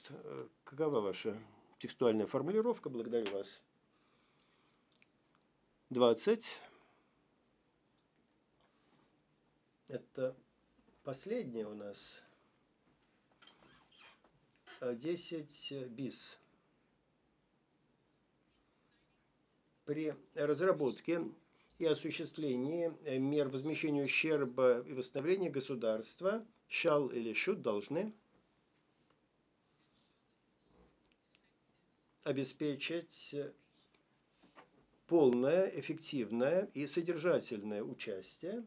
какова ваша текстуальная формулировка? Благодарю вас. 20. Это последнее у нас. 10 bis. При разработке и осуществлении мер возмещения ущерба и восстановления государства shall или should должны обеспечить полное, эффективное и содержательное участие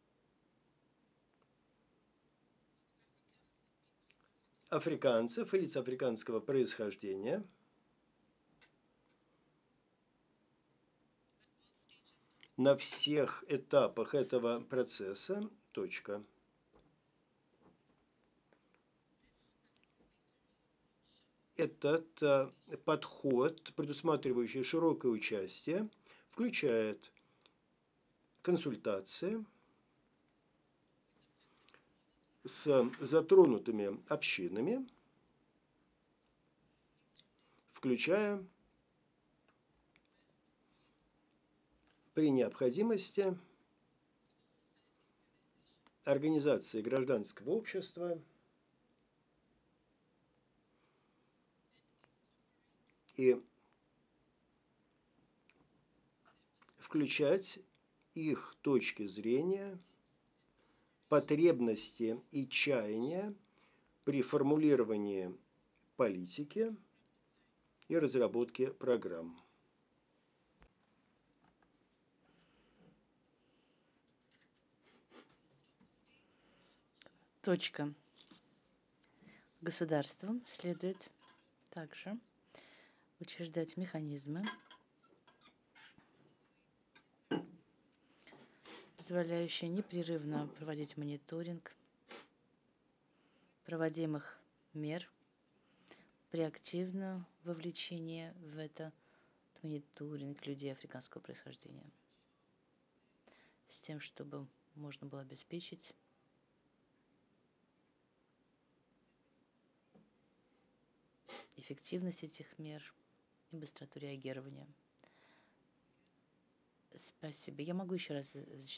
африканцев и лиц африканского происхождения на всех этапах этого процесса. Точка. Этот подход, предусматривающий широкое участие, включает консультации с затронутыми общинами, включая при необходимости организации гражданского общества и включать их точки зрения, потребности и чаяния при формулировании политики и разработке программ. Точка. Государствам следует также учреждать механизмы, позволяющие непрерывно проводить мониторинг проводимых мер при активном вовлечении в этот мониторинг людей африканского происхождения, с тем, чтобы можно было обеспечить эффективность этих мер и быстроту реагирования. Спасибо. Я могу еще раз зачитать